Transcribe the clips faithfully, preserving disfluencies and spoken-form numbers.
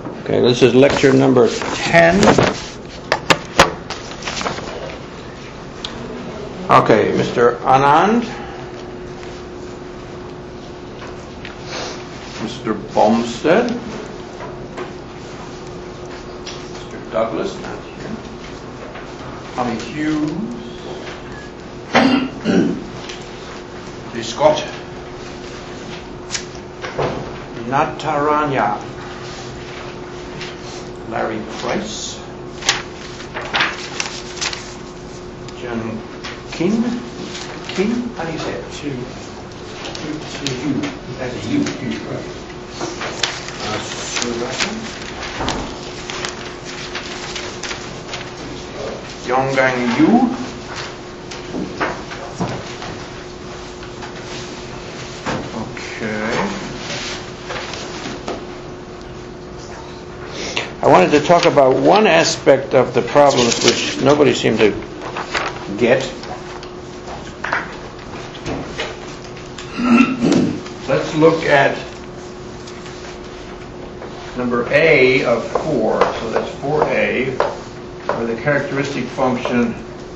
Okay, this is lecture number ten. Okay, Mister Anand, Mister Bumstead, Mister Douglas, not here, Tommy Hughes, Lee Scott, Nataranya, Larry Price, John King, King, how do you say it? To, to, to you, as a you, you, right? Uh, Suraka, Yonggang Yu, okay. I wanted to talk about one aspect of the problems which nobody seemed to get. Let's look at number A of four. So that's four A, where the characteristic function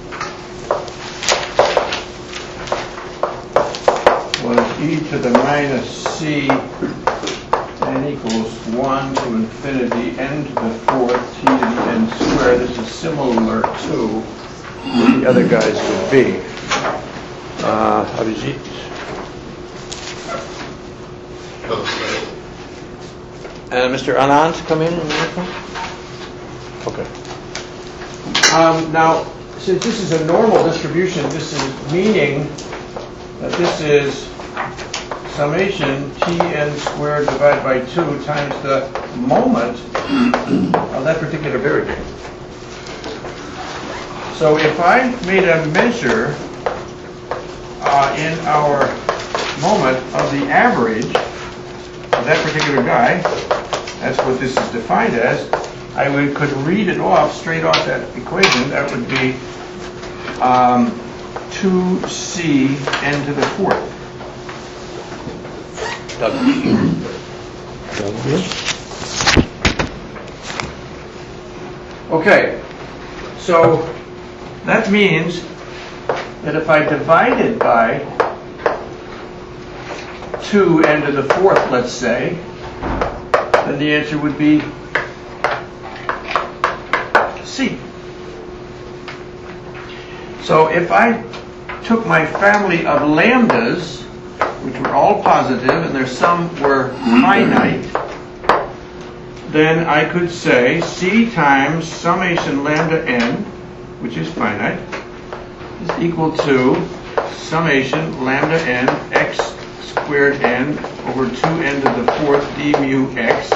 was e to the minus c n equals one to infinity n to the fourth t to the n squared. This is similar to what the other guys would be. Uh, Abhijit? And Mister Anand, come in. Okay. Um, now, since this is a normal distribution, this is meaning that this is summation Tn squared divided by two times the moment of that particular variable. So if I made a measure uh, in our moment of the average of that particular guy, that's what this is defined as, I would, could read it off, straight off that equation. That would be um, two c n to the fourth. Okay, so that means that if I divide it by two n to the fourth, let's say, then the answer would be C. So if I took my family of lambdas, which were all positive and their sum were finite, then I could say C times summation lambda n, which is finite, is equal to summation lambda n x squared n over two n to the fourth d mu x,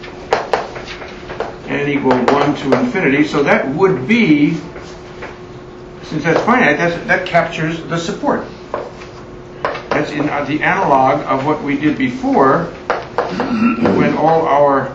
n equal one to infinity. So that would be, since that's finite, that's, that captures the support. That's in uh, the analog of what we did before, when all our,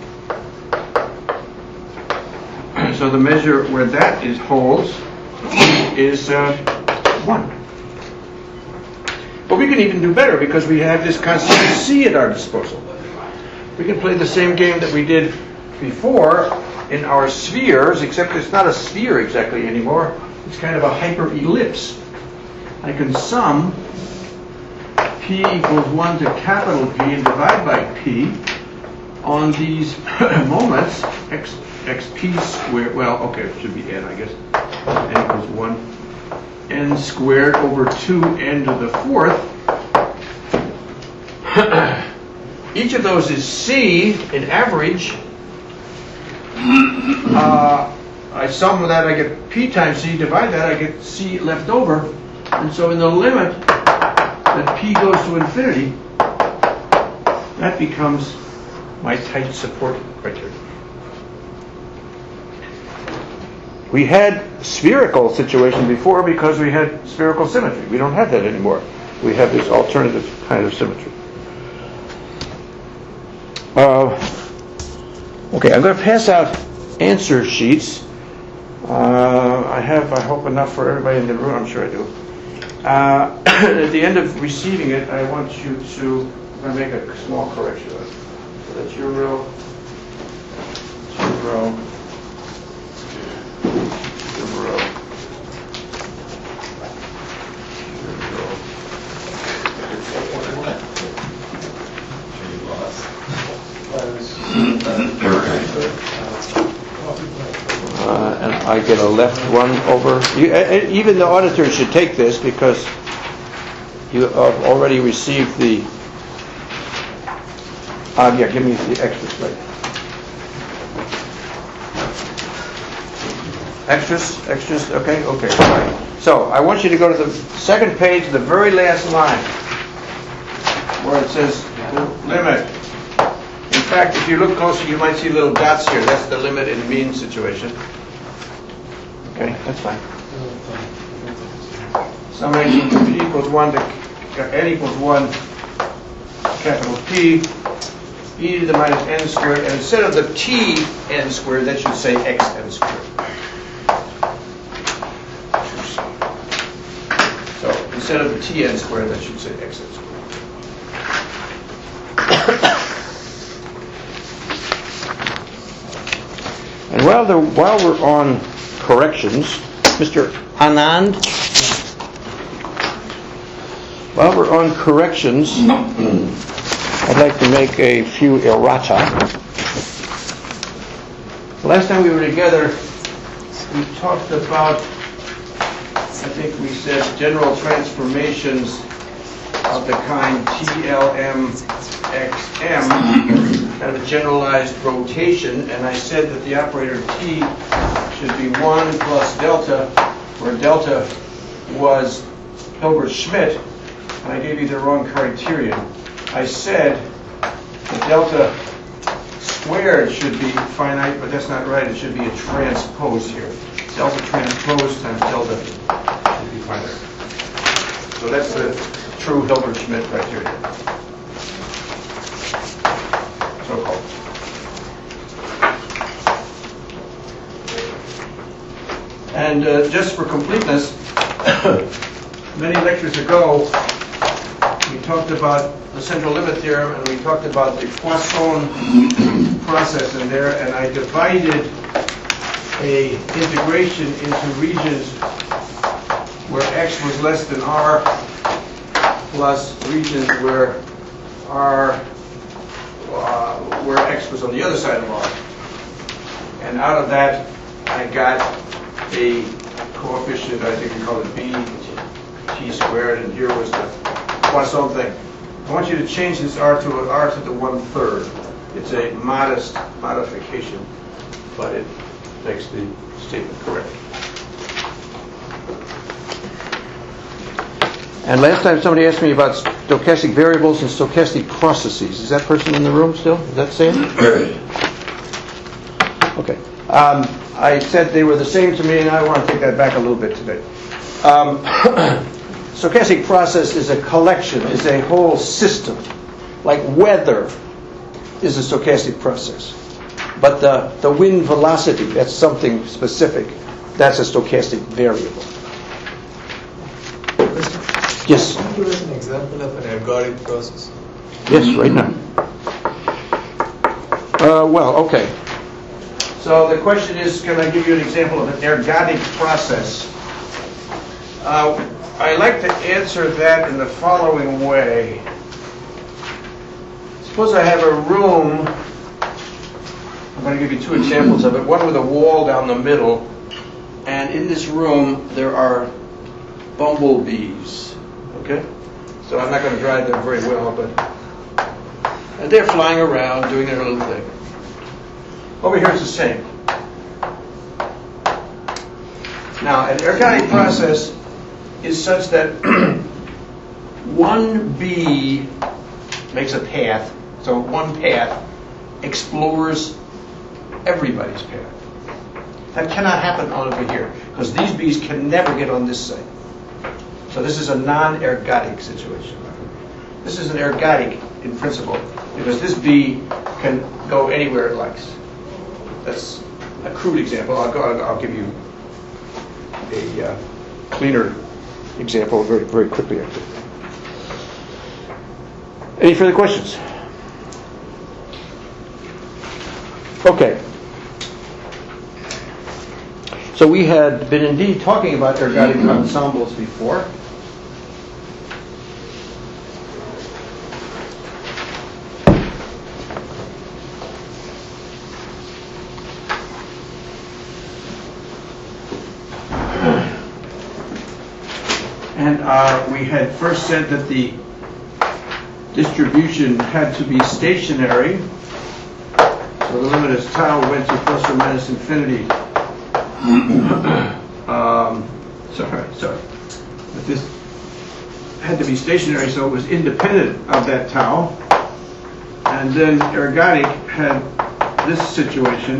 so the measure where that is holds is uh, one. But we can even do better because we have this constant C at our disposal. We can play the same game that we did before in our spheres, except it's not a sphere exactly anymore. It's kind of a hyper-ellipse. I can sum P equals one to capital P and divide by P on these moments, x, xp squared, well, okay, it should be n, I guess. N equals one. N squared over two n to the fourth. Each of those is C in average. Uh, I sum with that, I get P times C, divide that, I get C left over. And so in the limit that P goes to infinity, that becomes my tight support criteria. We had spherical situation before because we had spherical symmetry. We don't have that anymore. We have this alternative kind of symmetry. Uh, okay, I'm going to pass out answer sheets. Uh, I have, I hope, enough for everybody in the room. I'm sure I do. Uh, at the end of receiving it, I want you to I'm going to make a small correction. So that your real Uh, and I get a left one over. You, uh, even the auditor should take this because you have already received the. Uh, yeah, give me the extra slate. Extras, extras. Okay, okay. All right. So I want you to go to the second page, the very last line, where it says limit. In fact, if you look closer, you might see little dots here. That's the limit and mean situation. Okay, that's fine. Sum n equals one to n equals one, capital P, e to the minus n squared, and instead of the t n squared, that should say x n squared. So instead of the t n squared, that should say x n squared. And while, the, while we're on corrections, Mister Anand, while we're on corrections, I'd like to make a few errata. Last time we were together, we talked about, I think we said, general transformations of the kind T L M X M, kind of a generalized rotation, and I said that the operator T should be one plus delta, where delta was Hilbert-Schmidt, and I gave you the wrong criterion. I said the delta squared should be finite, but that's not right. It should be a transpose here. Delta transpose times delta should be finite. So that's the true Hilbert-Schmidt criteria. So-called. And uh, just for completeness, many lectures ago, we talked about the central limit theorem, and we talked about the Poisson process in there, and I divided a integration into regions where x was less than r, plus regions where r, uh, where x was on the other side of r. And out of that, I got a coefficient, I think we call it b, t squared, and here was the Poisson thing. I want you to change this r to an r to the one-third. It's a modest modification, but it makes the statement correct. And last time somebody asked me about stochastic variables and stochastic processes. Is that person in the room still? Is that Sam? Okay. Um, I said they were the same to me, and I want to take that back a little bit today. Um, stochastic process is a collection, is a whole system. Like weather is a stochastic process. But the, the wind velocity, that's something specific. That's a stochastic variable. Yes? Can you give us an example of an ergodic process? Yes, right now. Uh, well, okay. So the question is, can I give you an example of an ergodic process? Uh, I like to answer that in the following way. Suppose I have a room. I'm going to give you two examples of it. One with a wall down the middle, and in this room there are bumblebees. Okay? So I'm not going to drive them very well, but and they're flying around doing their little thing. Over here it's the same. Now, an ergodic process is such that one bee makes a path, so one path explores everybody's path. That cannot happen over here, because these bees can never get on this side. So this is a non-ergodic situation. This is an ergodic in principle, because this bee can go anywhere it likes. That's a crude example. I'll, go, I'll, I'll give you a uh, cleaner example very, very quickly. Actually. Any further questions? Okay. So we had been indeed talking about ergodic ensembles before. And uh, we had first said that the distribution had to be stationary. So the limit as tau went to plus or minus infinity. um, sorry, sorry. But this had to be stationary, so it was independent of that tau. And then ergodic had this situation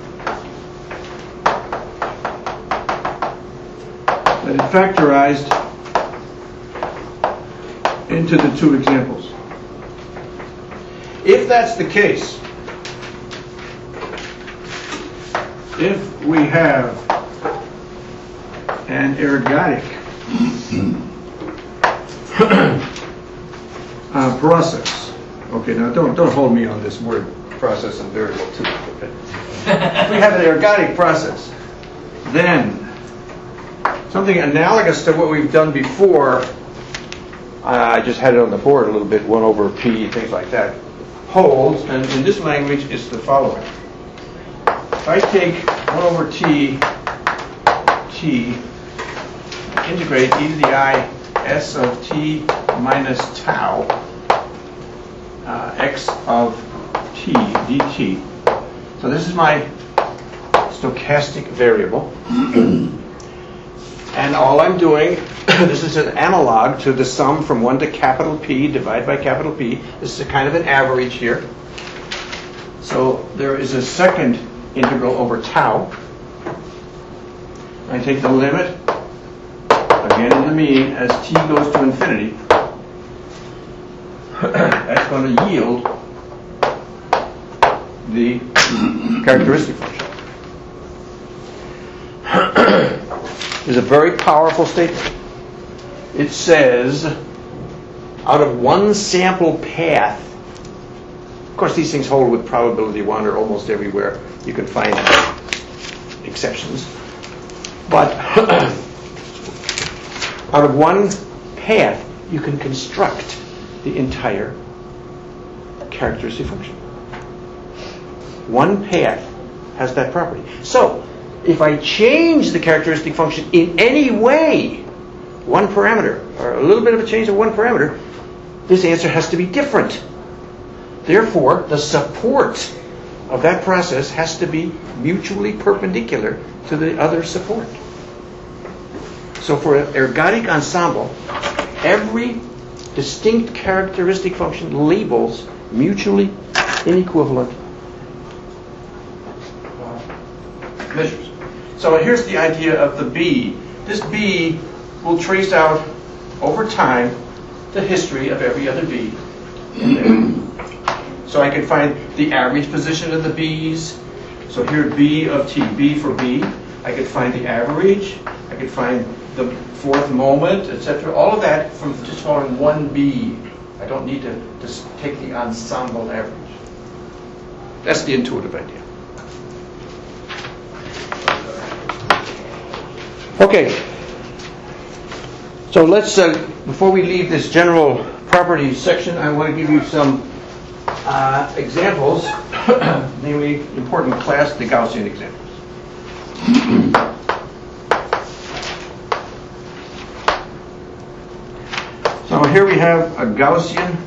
that it factorized into the two examples. If that's the case, if we have an ergodic uh, process, okay, now don't don't hold me on this word process and variable too. Okay? If we have an ergodic process, then something analogous to what we've done before, uh, I just had it on the board a little bit, one over p, things like that, holds, and in this language it's the following. If I take one over t, t, integrate e to the I s of t minus tau, uh, x of t dt. So this is my stochastic variable. And all I'm doing, this is an analog to the sum from one to capital P divided by capital P. This is a kind of an average here. So there is a second integral over tau. I take the limit, again in the mean, as t goes to infinity. That's going to yield the characteristic function. Is a very powerful statement. It says, out of one sample path, of course these things hold with probability one or almost everywhere. You can find exceptions. But out of one path, you can construct the entire characteristic function. One path has that property. So, if I change the characteristic function in any way, one parameter, or a little bit of a change of one parameter, this answer has to be different. Therefore, the support of that process has to be mutually perpendicular to the other support. So for an ergodic ensemble, every distinct characteristic function labels mutually inequivalent measures. So here's the idea of the B. This B will trace out over time the history of every other B in there. So I can find the average position of the B's. So here B of T, B for B. I could find the average. I could find the fourth moment, et cetera. All of that from just following one B. I don't need to just take the ensemble average. That's the intuitive idea. Okay, so let's, uh, before we leave this general properties section, I want to give you some uh, examples, namely important class, the Gaussian examples. So here we have a Gaussian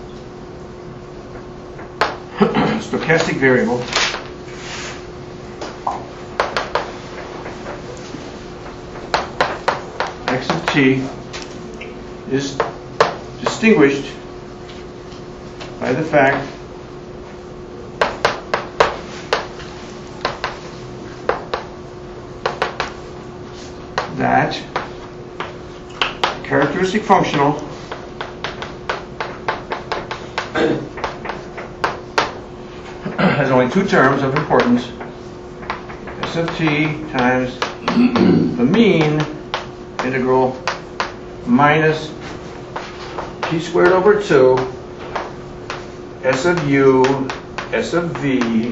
stochastic variable x of t is distinguished by the fact that characteristic functional has only two terms of importance, s of t times the mean integral minus t squared over two s of u s of v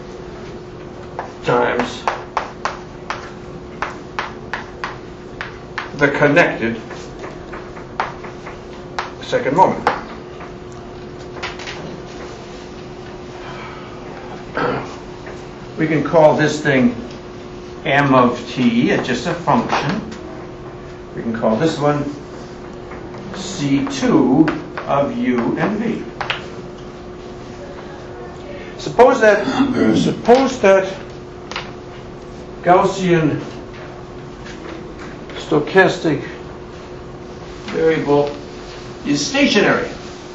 times the connected second moment. We can call this thing m of t, it's just a function. We can call this one C two of u and v. Suppose that suppose that Gaussian stochastic variable is stationary.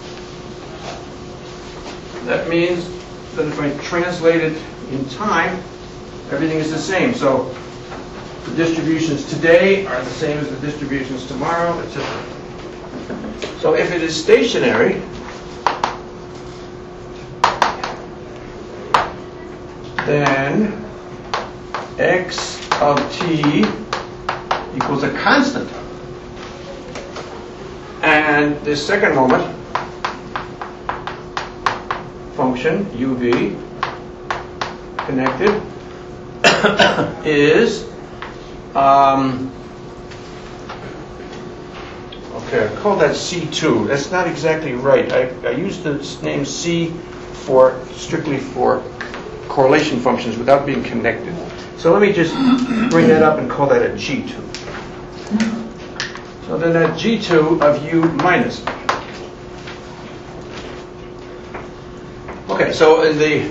That means that if I translate it in time, everything is the same. So the distributions today are the same as the distributions tomorrow, et cetera. So if it is stationary, then x of t equals a constant. And this second moment function, uv, connected, is, um, okay, I call that C two. That's not exactly right. I, I used the name C for strictly for correlation functions without being connected. So let me just bring that up and call that a G two. So then that G two of u minus v. Okay, so in the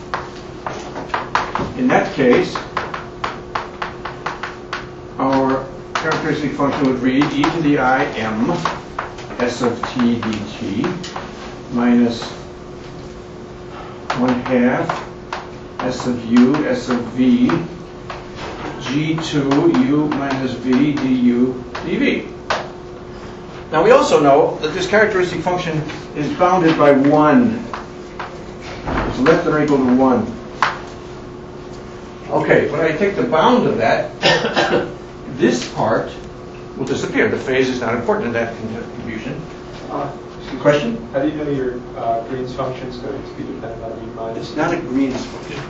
in that case, our characteristic function would read e to the I m s of t dt minus one half s of u s of v g two u minus v du dv. Now we also know that this characteristic function is bounded by one. It's less than or equal to one. Okay, when I take the bound of that, this part will disappear. The phase is not important in that contribution. Uh, Question? How do you know your uh, Green's function is going to be dependent on u minus? It's not a Green's function.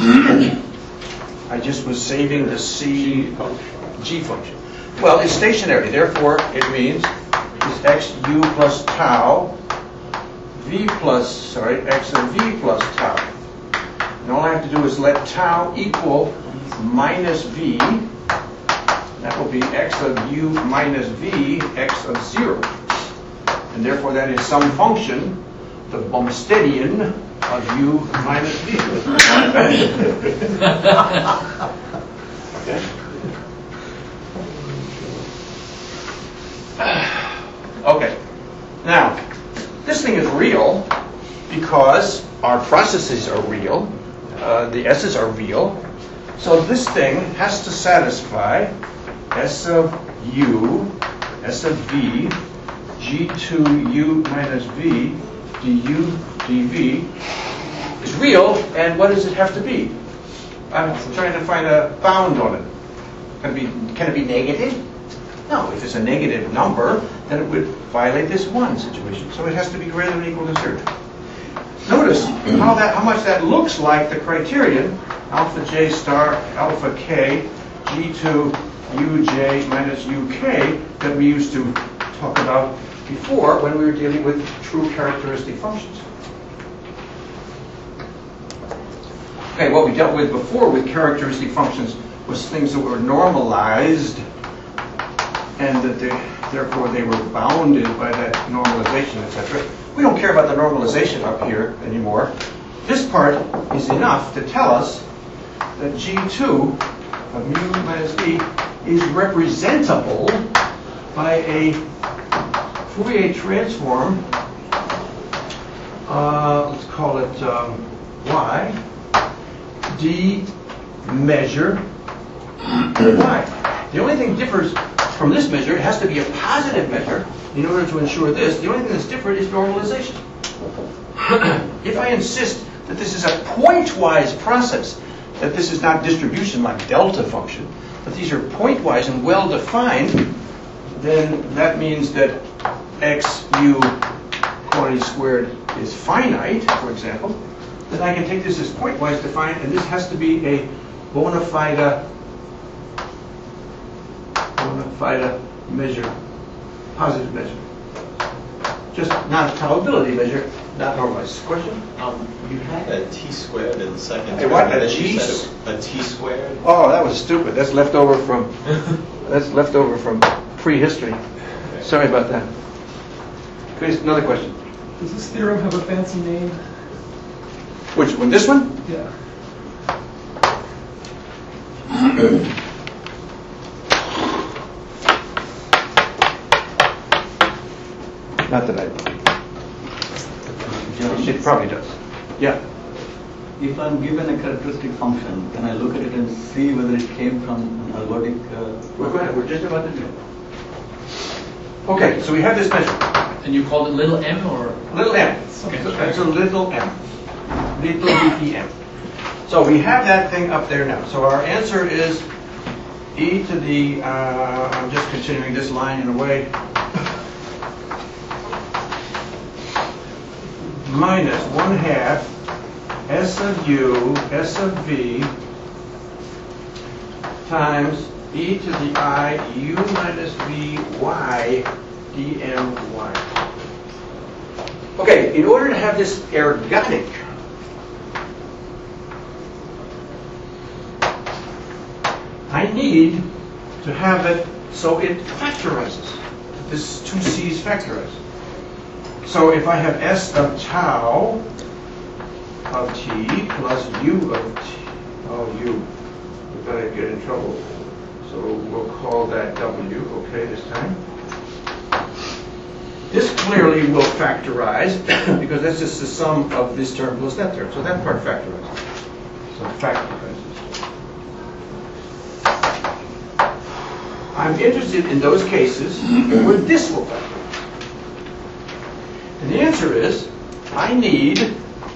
I just was saving the C G function. G function. Well, it's stationary. Therefore, it means it's x u plus tau v plus, sorry, x of v plus tau. And all I have to do is let tau equal minus v. That will be x of u minus v, x of zero. And therefore that is some function, the Bumstedian of u minus v. Okay. Okay. Now, this thing is real because our processes are real. Uh, the S's are real. So this thing has to satisfy S of u, S of v, g two u minus v, du dv is real, and what does it have to be? I'm trying to find a bound on it. Can it be, can it be negative? No, if it's a negative number, then it would violate this one situation. So it has to be greater than or equal to zero. Notice how that, how much that looks like the criterion, alpha j star, alpha k, g two uj minus uk, that we used to talk about before when we were dealing with true characteristic functions. Okay, what we dealt with before with characteristic functions was things that were normalized, and that they, therefore they were bounded by that normalization, et cetera. We don't care about the normalization up here anymore. This part is enough to tell us that G two of mu minus v is representable by a Fourier transform, uh, let's call it um, y, d measure y. The only thing differs from this measure, it has to be a positive measure in order to ensure this. The only thing that's different is normalization. If I insist that this is a pointwise process, that this is not distribution like delta function, but these are pointwise and well-defined, then that means that x u quantity squared is finite, for example. Then I can take this as pointwise defined, and this has to be a bona fide bona fide measure, positive measure. Just not a probability measure, not normalized. Question? Um, you had a t squared in the second Hey, term. what? and A then G? you said a t squared. Oh, that was stupid. That's left over from that's left over from prehistory. Sorry about that. Please, another question. Does this theorem have a fancy name? Which one? This one? Yeah. Not that I. It probably does. Yeah. If I'm given a characteristic function, can I look at it and see whether it came from an algebraic? Uh, Well, go ahead. We're just about to do it. Okay, so we have this measure. And you called it little m or? Little m. Okay. So that's a little m. Little b m. So we have that thing up there now. So our answer is e to the, uh, I'm just continuing this line in a way, minus one half s of u, s of v, times e to the I u minus v y dmy. Okay, in order to have this ergodic, I need to have it so it factorizes. This two c's factorize. So if I have s of tau of t plus u of t, oh u, we're going to get in trouble. So we'll call that w, okay, this time. This clearly will factorize because that's just the sum of this term plus that term. So that part factorizes. So it factorizes. I'm interested in those cases where this will factorize. And the answer is, I need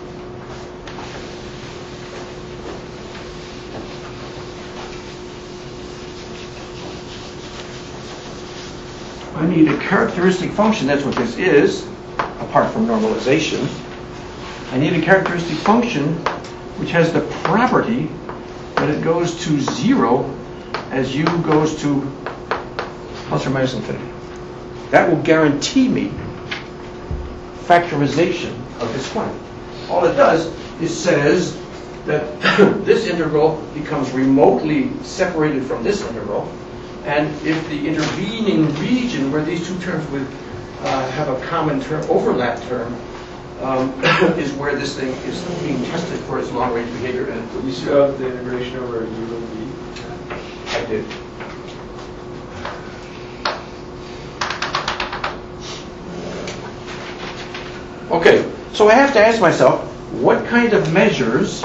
I need a characteristic function, that's what this is, apart from normalization. I need a characteristic function which has the property that it goes to zero as u goes to plus or minus infinity. That will guarantee me factorization of this quantity. All it does is says that this integral becomes remotely separated from this integral, and if the intervening region where these two terms would uh, have a common term, overlap term, um, is where this thing is being tested for its long-range behavior. And You still have the integration over u and v. I did. Okay, so I have to ask myself, what kind of measures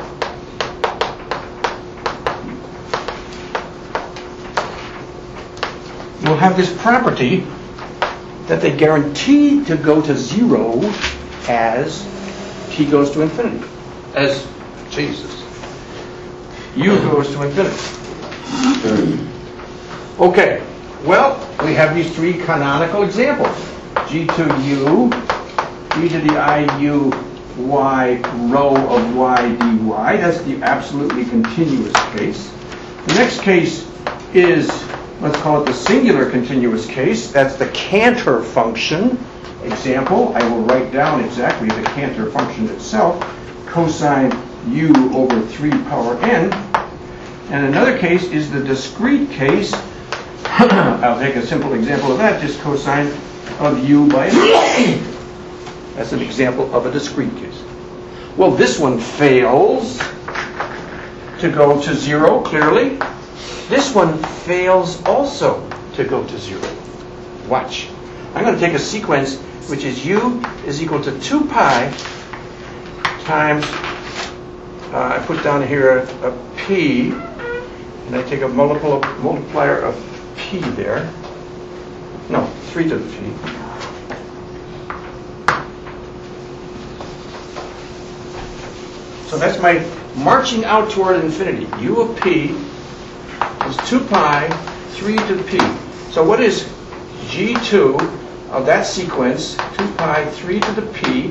will have this property that they guarantee to go to zero as t goes to infinity, as Jesus, u goes to infinity. Okay, well, we have these three canonical examples. G to u, e to the I u y rho of y dy. That's the absolutely continuous case. The next case is, let's call it the singular continuous case. That's the Cantor function example. I will write down exactly the Cantor function itself, cosine u over three power n. And another case is the discrete case. I'll take a simple example of that, just cosine of u by n. That's an example of a discrete case. Well, this one fails to go to zero, clearly. This one fails also to go to zero. Watch. I'm going to take a sequence which is u is equal to two pi times, uh, I put down here a, a p, and I take a multiple, multiplier of p there. No, three to the p. So that's my marching out toward infinity. U of p is two pi, three to the p. So what is g two of that sequence, two pi, three to the p?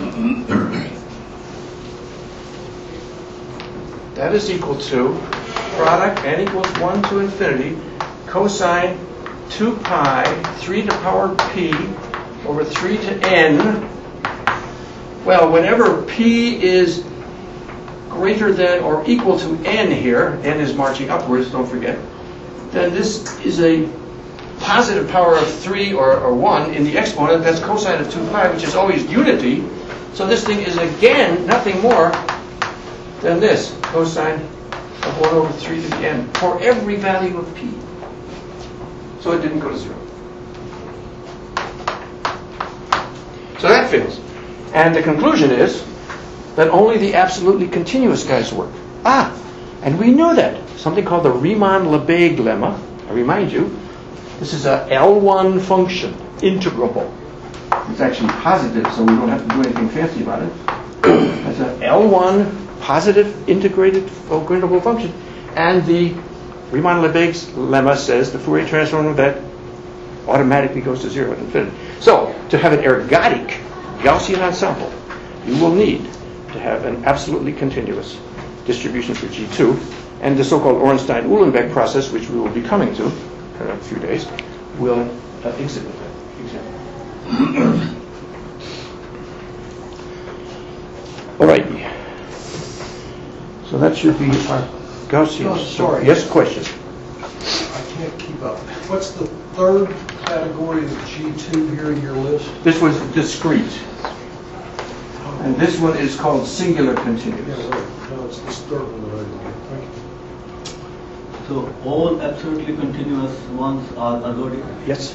That is equal to product n equals one to infinity, cosine two pi, three to the power p over three to n. Well, whenever p is greater than or equal to n here, n is marching upwards, don't forget, then this is a positive power of three or, or one in the exponent, that's cosine of two pi, which is always unity. So this thing is again nothing more than this, cosine of one over three to the n, for every value of p. So it didn't go to zero. So that fails. And the conclusion is that only the absolutely continuous guys work. Ah, and we knew that. Something called the Riemann-Lebesgue lemma. I remind you, this is a L one function, integrable. It's actually positive, so we don't have to do anything fancy about it. It's an L one positive integrated integrable function. And the Riemann-Lebesgue lemma says the Fourier transform of that automatically goes to zero at infinity. So, to have an ergodic Gaussian ensemble, you will need to have an absolutely continuous distribution for G two, and the so-called Ornstein-Uhlenbeck process, which we will be coming to in a few days, will uh, exhibit that example. All right. So that should be our Gaussian. Oh, sorry. Yes, question. I can't keep up. What's the third category of G two here in your list? This was discrete. And this one is called singular continuous. Yeah, right. No, it's this third one that I didn't get. Thank you. So all absolutely continuous ones are ergodic? Yes.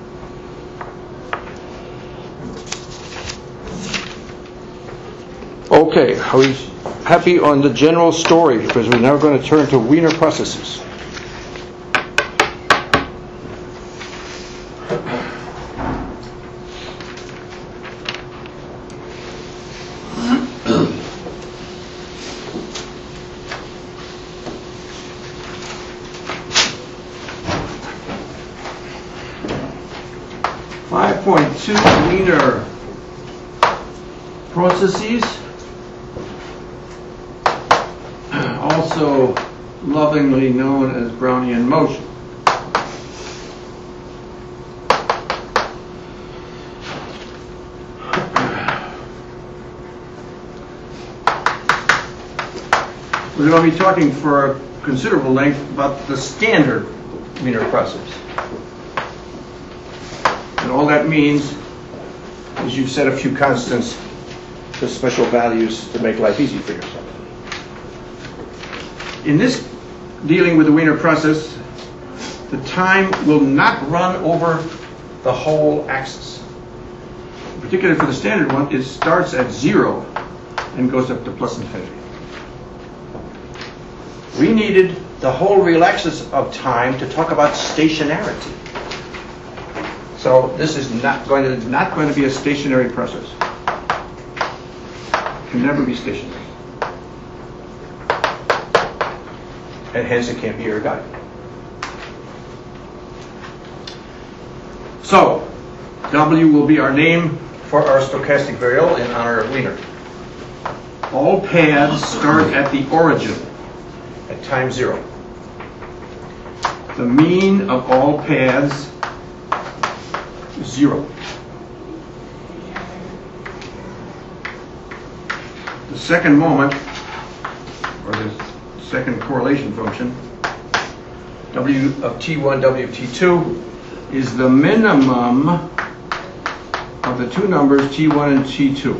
Okay, are we happy on the general story? Because we're now going to turn to Wiener processes. five point two Wiener processes, also lovingly known as Brownian motion. We're going to be talking for a considerable length about the standard Wiener process. And all that means is you've set a few constants to special values to make life easy for yourself. In this dealing with the Wiener process, the time will not run over the whole axis. Particularly for the standard one, it starts at zero and goes up to plus infinity. We needed the whole real axis of time to talk about stationarity. So this is not going to not going to be a stationary process. It can never be stationary. And hence it can't be ergodic. So W will be our name for our stochastic variable in honor of Wiener. All paths start at the origin at time zero. The mean of all paths is zero. The second moment, or the second correlation function, W of T one, W of T two, is the minimum of the two numbers T one and T two.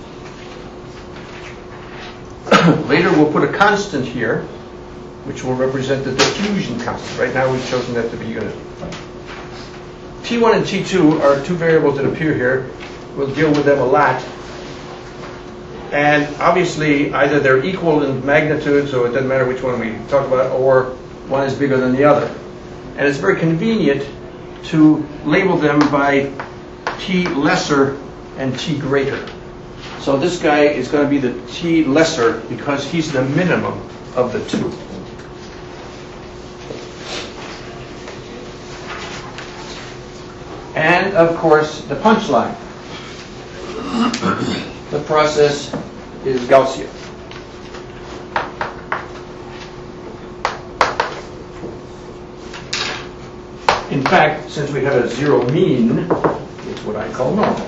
Later we'll put a constant here, which will represent the diffusion constant. Right now we've chosen that to be unit. T one and T two are two variables that appear here. We'll deal with them a lot. And obviously either they're equal in magnitude, so it doesn't matter which one we talk about, or one is bigger than the other. And it's very convenient to label them by T lesser and T greater. So this guy is going to be the T lesser because he's the minimum of the two. And of course, the punchline. The process is Gaussian. In fact, since we have a zero mean, it's what I call normal.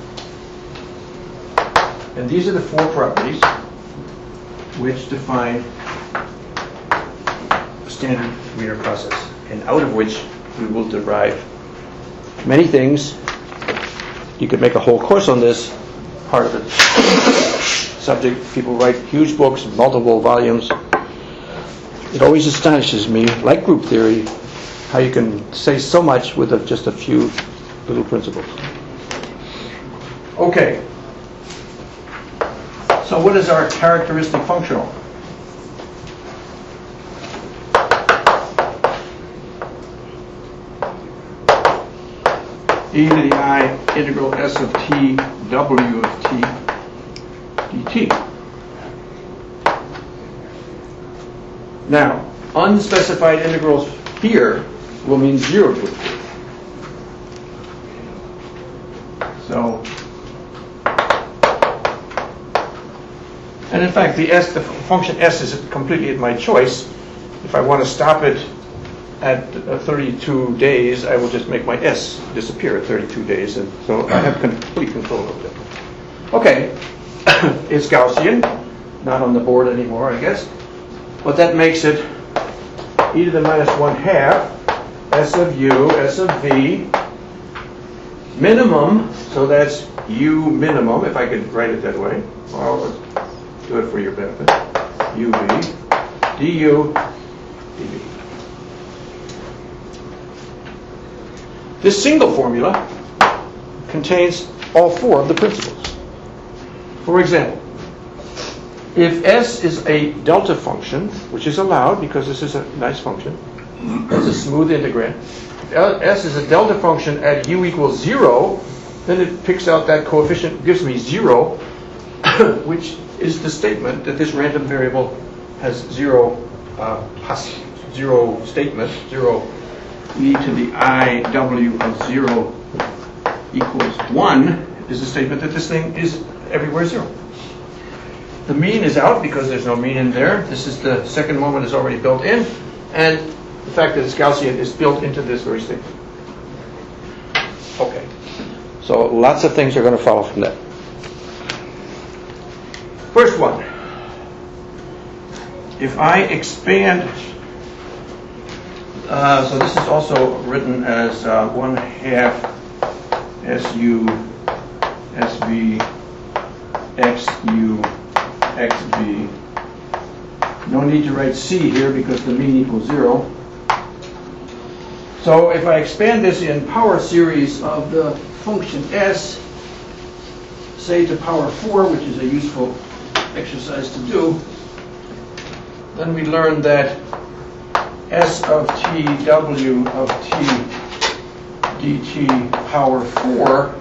And these are the four properties which define a standard Wiener process, and out of which we will derive many things. You could make a whole course on this part of it. Subject, people write huge books, multiple volumes. It always astonishes me, like group theory, how you can say so much with a, just a few little principles. Okay. So what is our characteristic functional? E to the I integral S of t W of t dt. Now, unspecified integrals here will mean zero to it. So, and in fact, the s, the function s is completely at my choice. If I want to stop it at uh, thirty-two days, I will just make my s disappear at thirty-two days, and so I have complete control of it. Okay, it's Gaussian, not on the board anymore, I guess, but that makes it e to the minus one half s of u, s of v, minimum, so that's u minimum, if I could write it that way. Well, let's do it for your benefit. uv, du, dv. This single formula contains all four of the principles. For example, if s is a delta function, which is allowed because this is a nice function, it's a smooth integrand. If s is a delta function at u equals zero, then it picks out that coefficient, gives me zero, which is the statement that this random variable has zero, uh, zero statement, zero e to the I w of zero equals one is a statement that this thing is everywhere zero. The mean is out because there's no mean in there. This is the second moment is already built in, and the fact that it's Gaussian is built into this very statement. Okay, so lots of things are going to follow from that. First one, if I expand, uh, so this is also written as uh, one half su sv xu xv. No need to write c here because the mean equals zero. So if I expand this in power series of the function s, say to power four, which is a useful exercise to do, then we learn that s of t w of t dt power four,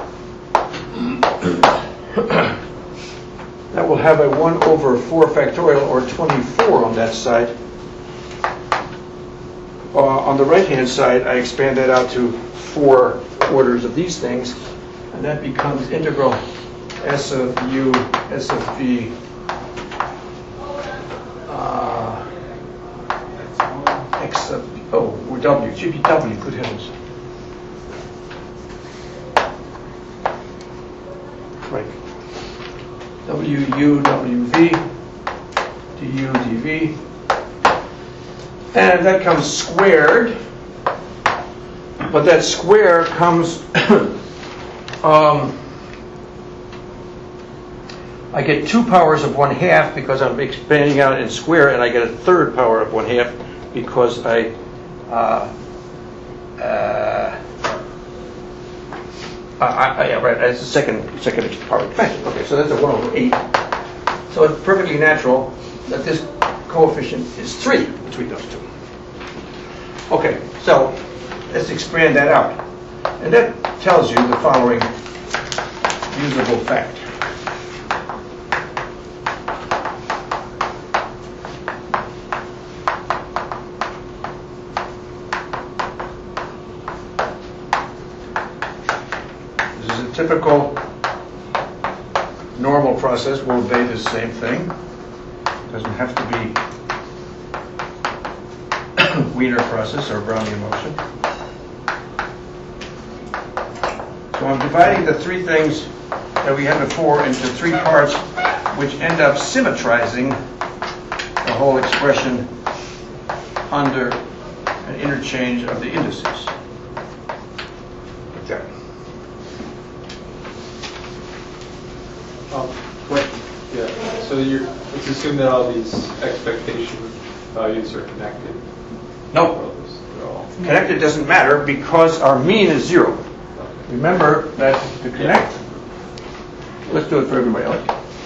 that will have a one over four factorial, or twenty-four on that side. Uh, on the right-hand side, I expand that out to four orders of these things, and that becomes integral s of u, s of v, uh, x of, oh, or w, G P W, good heavens. Right. W u, W v, du, dv. And that comes squared, but that square comes, um, I get two powers of one half because I'm expanding out in square, and I get a third power of one half because I, uh, uh, I, I, yeah, right, that's the second, second power expansion. Okay, so that's a one over eight. So it's perfectly natural that this coefficient is three between those two. Okay, so let's expand that out. And that tells you the following usable fact. This is a typical normal process. We'll obey the same thing. It doesn't have to be Wiener process or Brownian motion. So I'm dividing the three things that we had before into three parts, which end up symmetrizing the whole expression under an interchange of the indices. Like that. Um, what, yeah, so you're, let's assume that all these expectation values are connected. No. Well, this- they're all- Connected doesn't matter because our mean is zero. Remember that to connect, let's do it for everybody else.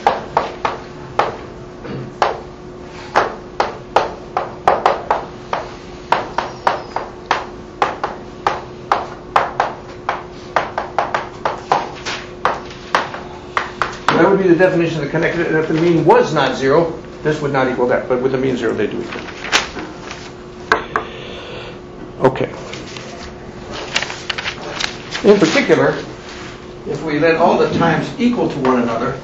So that would be the definition of the connected. And if the mean was not zero, this would not equal that. But with the mean zero, they do equal. Okay. In particular, if we let all the times equal to one another,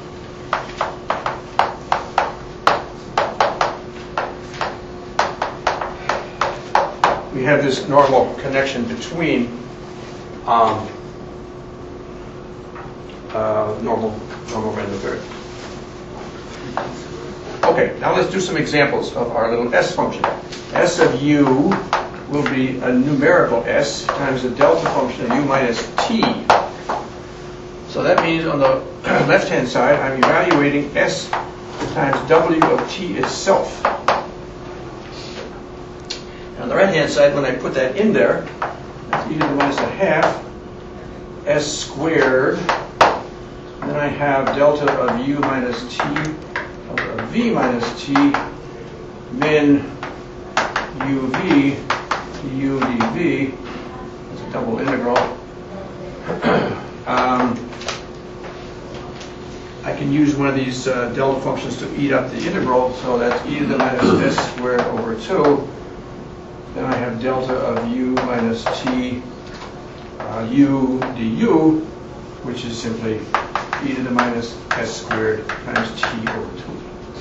we have this normal connection between um, uh, normal, normal random variable. Okay, now let's do some examples of our little s function. S of u will be a numerical s times the delta function of u minus t. So that means on the left-hand side, I'm evaluating s times w of t itself. And on the right-hand side, when I put that in there, that's e to the minus a half s squared. And then I have delta of u minus t, delta of v minus t, min uv to u dv. That's a double integral. um, I can use one of these uh, delta functions to eat up the integral, so that's e to the minus s squared over two. Then I have delta of u minus t uh, u du, which is simply e to the minus s squared times t over two.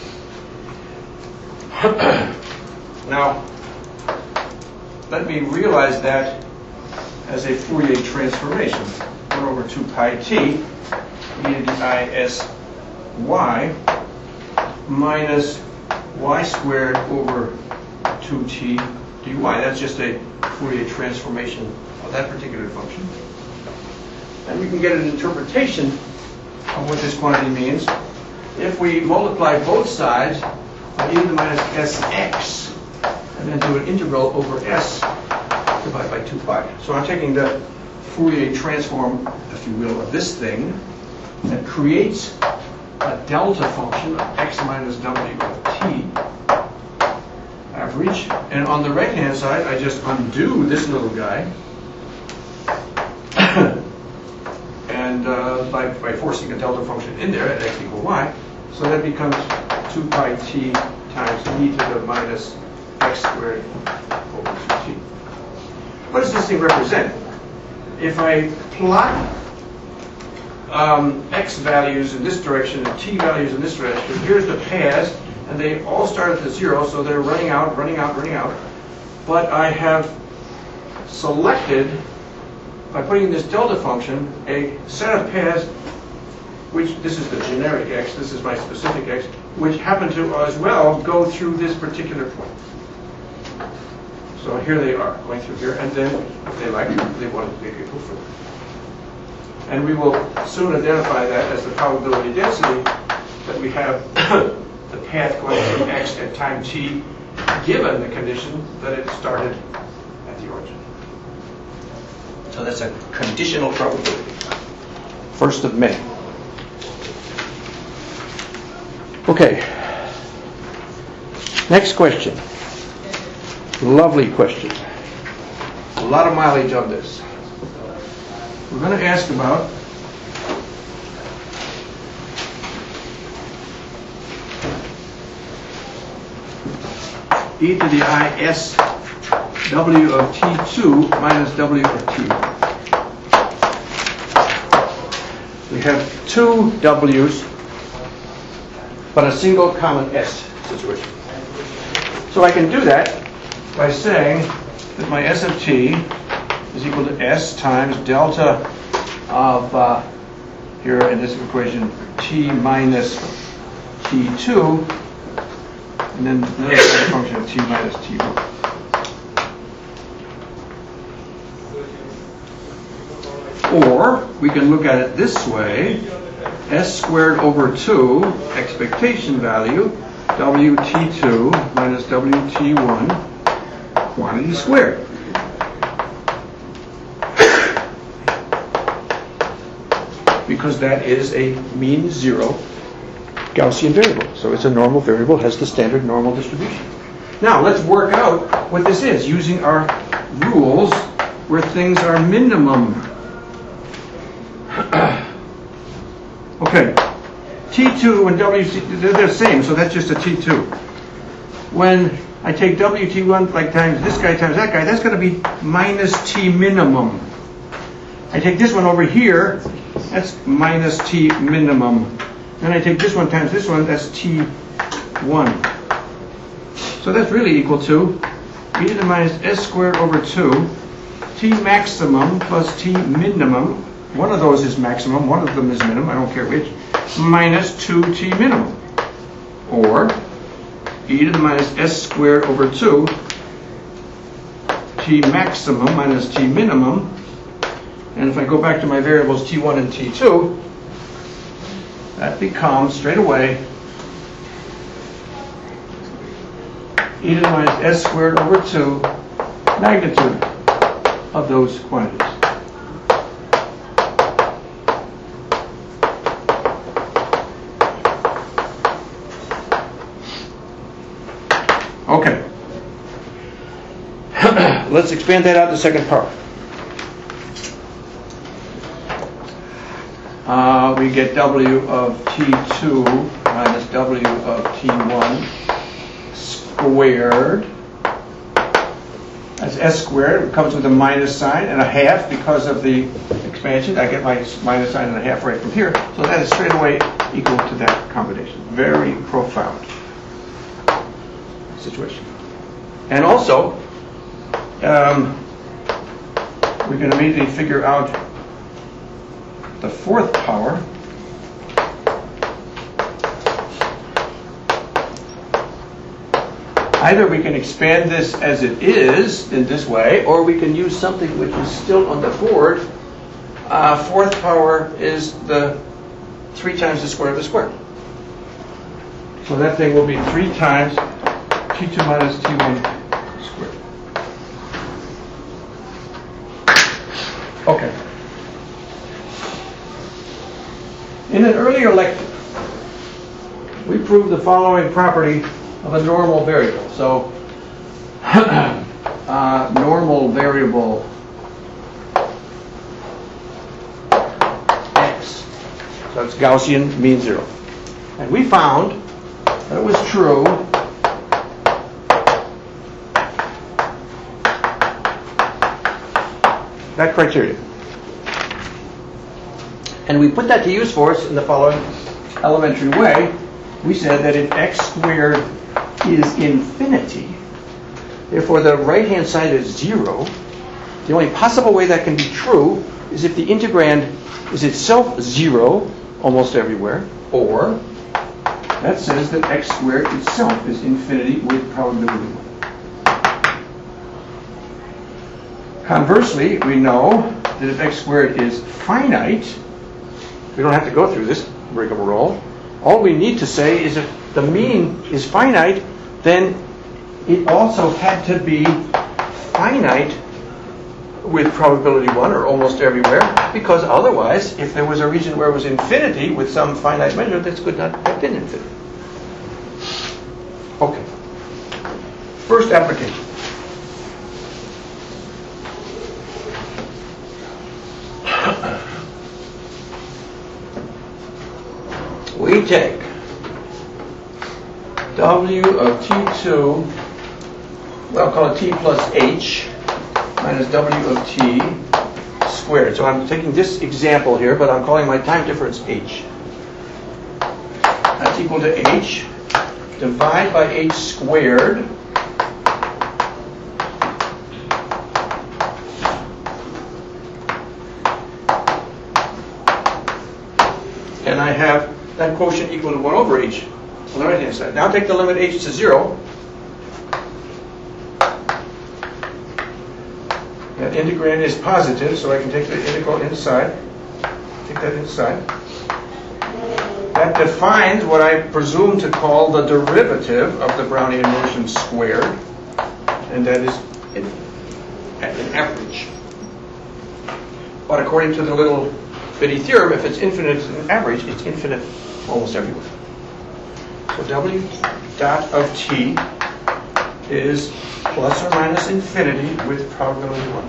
Now, let me realize that as a Fourier transformation. one over two pi t, e to the I s y, minus y squared over two t dy. That's just a Fourier transformation of that particular function. And we can get an interpretation of what this quantity means if we multiply both sides by e to the minus sx and then do an integral over s divided by two pi. So I'm taking the Fourier transform, if you will, of this thing that creates a delta function of x minus w of t average. And on the right-hand side, I just undo this little guy and uh, by, by forcing a delta function in there at x equal y. So that becomes two pi t times e to the minus x squared over two t. What does this thing represent? If I plot um, x values in this direction and t values in this direction, here's the paths, and they all start at the zero, so they're running out, running out, running out. But I have selected, by putting in this delta function, a set of paths, which this is the generic x, this is my specific x, which happen to as well go through this particular point. So here they are, going through here, and then if they like, they want to make it go further. And we will soon identify that as the probability density that we have the path going through x at time t, given the condition that it started at the origin. So that's a conditional probability. First of many. Okay. Next question. Lovely question. A lot of mileage on this. We're going to ask about e to the I s w of t two minus w of t. We have two w's, but a single common s situation. So I can do that by saying that my s of t is equal to s times delta of, uh, here in this equation, t minus t two, and then another function of t minus t one. Or we can look at it this way, S squared over two, expectation value, W T two minus W T one, quantity squared. Because that is a mean zero Gaussian variable. So it's a normal variable, has the standard normal distribution. Now let's work out what this is using our rules where things are minimum. Okay, T two and W T, they're the same, so that's just a T two. When I take W T one like times this guy times that guy, that's going to be minus T minimum. I take this one over here, that's minus T minimum. Then I take this one times this one, that's T one. So that's really equal to e to the minus S squared over two, T maximum plus T minimum. One of those is maximum, one of them is minimum, I don't care which, minus two T minimum. Or e to the minus S squared over two, T maximum minus T minimum. And if I go back to my variables T one and T two, that becomes straight away e to the minus S squared over two magnitude of those quantities. Okay. Let's expand that out to second power. Uh, we get W of T two minus W of T one squared. That's S squared. It comes with a minus sign and a half because of the expansion. I get my minus sign and a half right from here. So that is straight away equal to that combination. Very profound situation. And also, um, we can immediately figure out the fourth power. Either we can expand this as it is in this way, or we can use something which is still on the board. Uh, fourth power is the three times the square of the square. So that thing will be three times T two minus T one squared. Okay. In an earlier lecture, we proved the following property of a normal variable. So, uh, normal variable x. So it's Gaussian mean zero. And we found that it was true that criteria. And we put that to use for us in the following elementary way. We said that if x squared is infinity, therefore the right-hand side is zero, the only possible way that can be true is if the integrand is itself zero almost everywhere, or that says that x squared itself is infinity with probability one. Conversely, we know that if x squared is finite, we don't have to go through this rigmarole. All we need to say is if the mean is finite, then it also had to be finite with probability one or almost everywhere, because otherwise, if there was a region where it was infinity with some finite measure, this could not have been infinity. Okay. First application. We take W of T two, well, I'll call it T plus H, minus W of T squared. So I'm taking this example here, but I'm calling my time difference H. That's equal to H. Divide by H squared. And I have that quotient equal to one over H on the right-hand side. Now take the limit H to zero. That integrand is positive, so I can take the integral inside. Take that inside. That defines what I presume to call the derivative of the Brownian motion squared, and that is in, at an average. But according to the little bitty theorem, if it's infinite as an average, it's infinite almost everywhere. So W dot of t is plus or minus infinity with probability one.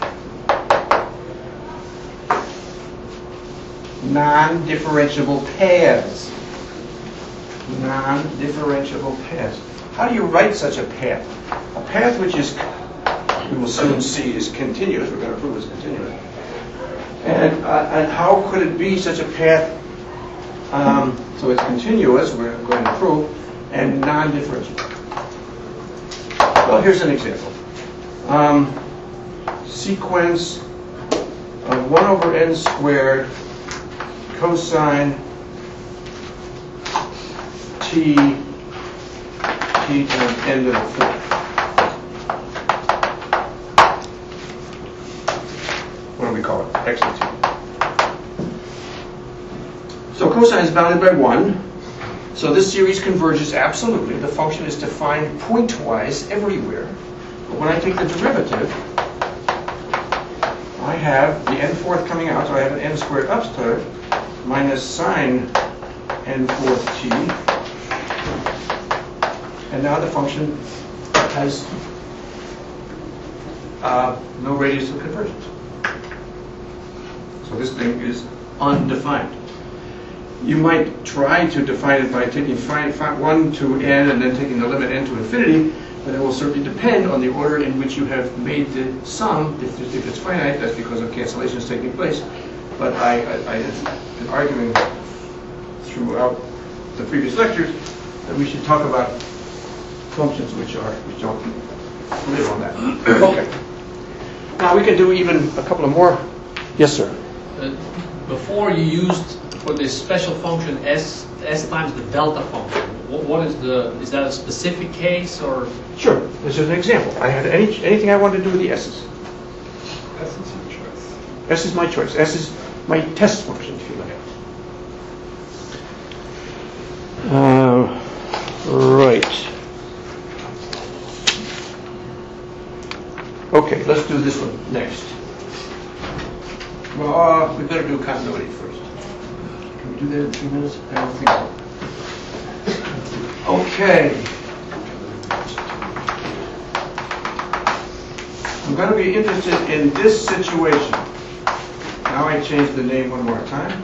Non-differentiable paths. Non-differentiable paths. How do you write such a path? A path which is, we will soon see, is continuous. We're going to prove it's continuous. And, uh, and how could it be such a path? Um, so it's continuous, we're going to prove, and non-differentiable. Well, here's an example. Um, sequence of one over n squared cosine t t times n to the fourth. What do we call it? X to t. So cosine is bounded by one. So this series converges absolutely. The function is defined pointwise everywhere. But when I take the derivative, I have the n fourth coming out, so I have an n squared upstart minus sine n fourth t. And now the function has uh, no radius of convergence. So this thing is undefined. You might try to define it by taking fi fi one to n and then taking the limit n to infinity, but it will certainly depend on the order in which you have made the sum. If, if it's finite, that's because of cancellations taking place. But I, I, I have been arguing throughout the previous lectures that we should talk about functions which are which don't live on that. Okay. Now we can do even a couple of more. Yes, sir. Uh, before you used for this special function s s times the delta function. What, what is the is that a specific case or? Sure. This is an example. I had any anything I wanted to do with the s's. S is your choice. S is my choice. S is my test function, if you like. Uh, right. Okay, let's do this one next. Well, uh, we better do continuity first. Can we do that in two minutes? I don't think so. Okay. I'm going to be interested in this situation. Now I change the name one more time.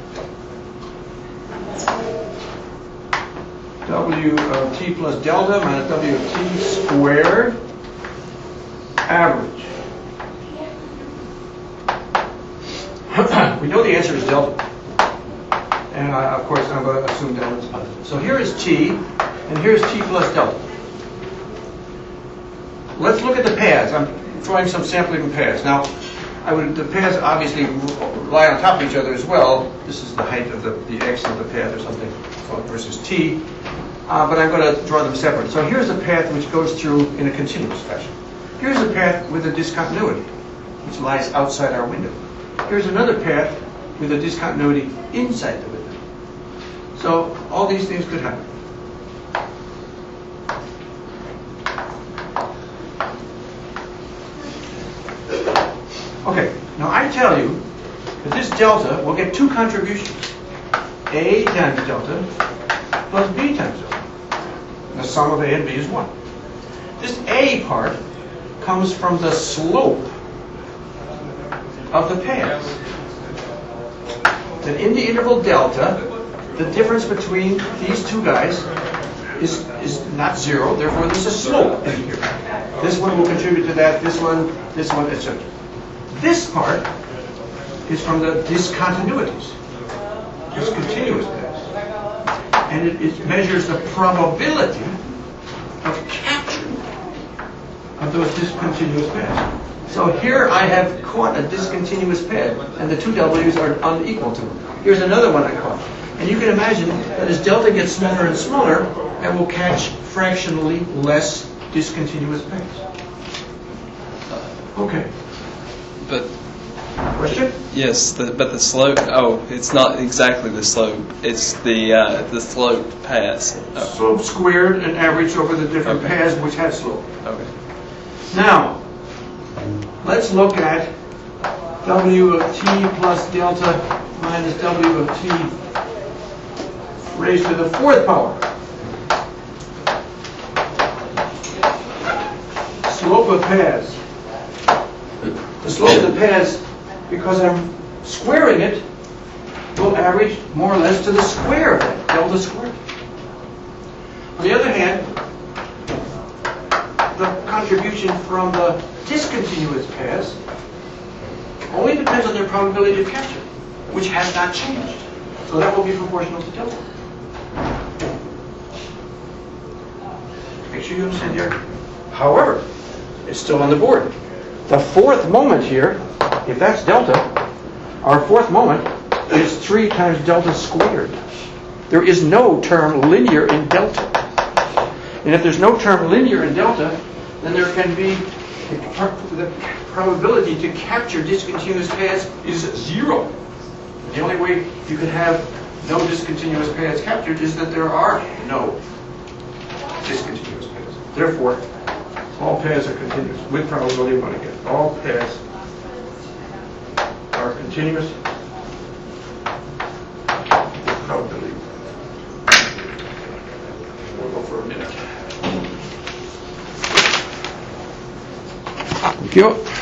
W of t plus delta minus W of t squared average. We know the answer is delta. And I, of course, I'm going to assume delta is positive. So here is t, and here's t plus delta. Let's look at the paths. I'm drawing some sampling of paths. Now, I would, the paths obviously lie on top of each other as well. This is the height of the, the x of the path or something versus t. Uh, but I'm going to draw them separate. So here's a path which goes through in a continuous fashion. Here's a path with a discontinuity, which lies outside our window. Here's another path with a discontinuity inside the window. So all these things could happen. Okay, now I tell you that this delta will get two contributions. A times delta plus B times delta. The sum of A and B is one. This A part comes from the slope of the paths. That in the interval delta, the difference between these two guys is, is not zero, therefore there's a slope in here. This one will contribute to that, this one, this one, et cetera. This part is from the discontinuities, discontinuous paths. And it, it measures the probability of capture of those discontinuous paths. So here I have caught a discontinuous path, and the two W's are unequal to them. Here's another one I caught. And you can imagine that as delta gets smaller and smaller, I will catch fractionally less discontinuous paths. Okay. But Question? yes, the, but the slope. Oh, it's not exactly the slope. It's the uh, the slope paths. Oh, Slope squared and averaged over the different Okay. paths which have slope. okay. Now, let's look at W of t plus delta minus W of t raised to the fourth power. Slope of paths. The slope of the paths, because I'm squaring it, will average more or less to the square of that, delta squared. On the other hand, the contribution from the discontinuous paths only depends on their probability of capture, which has not changed. So that will be proportional to delta. Make sure you understand here. However, it's still on the board. The fourth moment here, if that's delta, our fourth moment is three times delta squared. There is no term linear in delta. And if there's no term linear in delta, then there can be the probability to capture discontinuous paths is zero. The only way you can have no discontinuous paths captured is that there are no discontinuous paths. Therefore, all paths are continuous with probability of one again. All paths are continuous with probability. We'll go for a minute. Thank you.